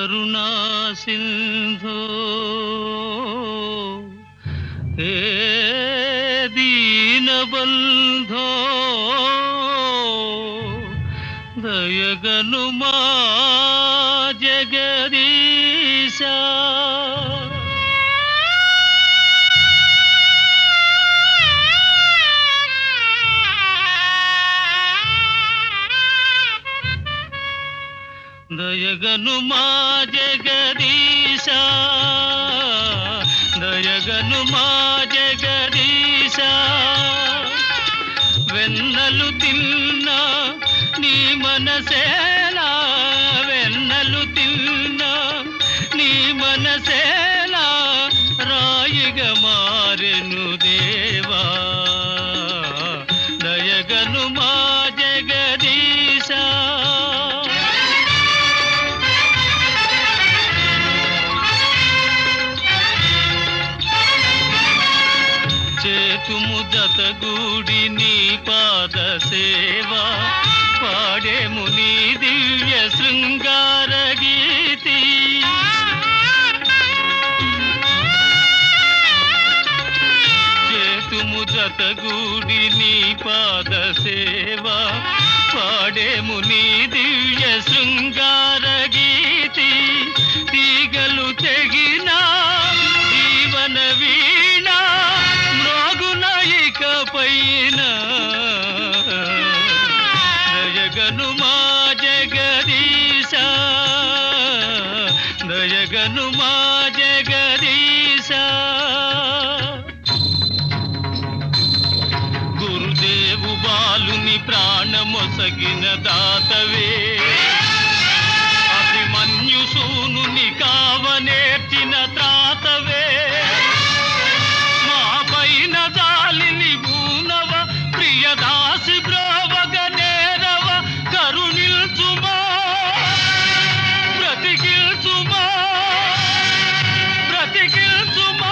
కరుణా సింధో హే దీనబంధో దయగనుమా జగదీశా దయగనుమా జగదీశా దయగనుమా జగదీశా వెన్నలు తిన్నా నీ మనసేలా వెన్నలు తిన్నా నీ మనసేలా రాయిగా మారెను దేవా దయగనుమా జగదీశా చేతుము జతగూడి నీ పాద సేవా పాడేము నీ దివ్య శృంగార గీతి చేతుము జతగూడి నీ పాద సేవా పాడేము నీ దివ్య శృంగార గీతి తీగలు తెగినా జీవన వీణా పైన దయగనుమా జగదీశా దయగనుమా జగదీశా గురుదేవు బాలుని ప్రాణమొసగిన దాతవే అభిమన్యు సూనుని కావనేర్చిన త్రాతవే దాసి బ్రోవగ నేరవ కరుణిల్చుమా బ్రతికిల్చుమా బ్రతికిల్చుమా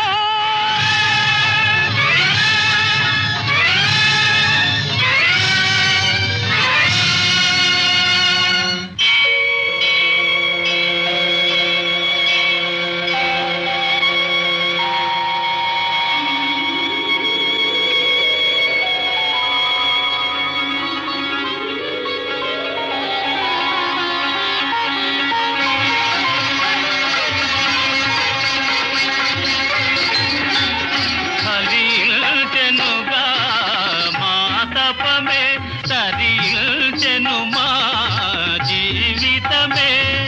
తరించెను మా జీవితమే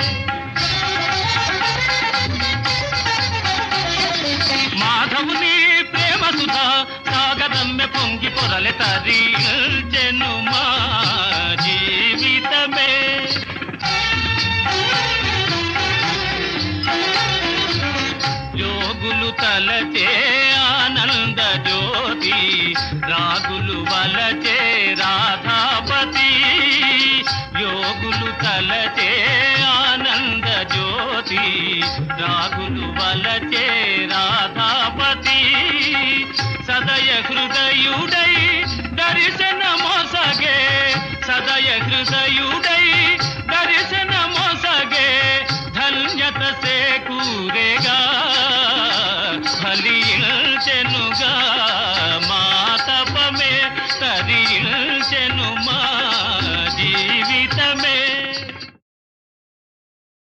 మాధవుని ప్రేమ సుధా సాగరమ్మె పొంగి పొరలె తరించెను మా జీవితమే యోగులు తలచే ఆనంద జ్యోతి రాగులు వలచే రాధాపతి యోగులు తలచే ఆనంద జ్యోతి రాగులు వలచే రాధాపతి సదయ హృదయుడై దర్శన మోసగే సదయ హృదయుడై దర్శన మోసగే ధన్యత సేకూరేగా ఫలించెనుగా మాతపమే తరించెను మా జీవితమే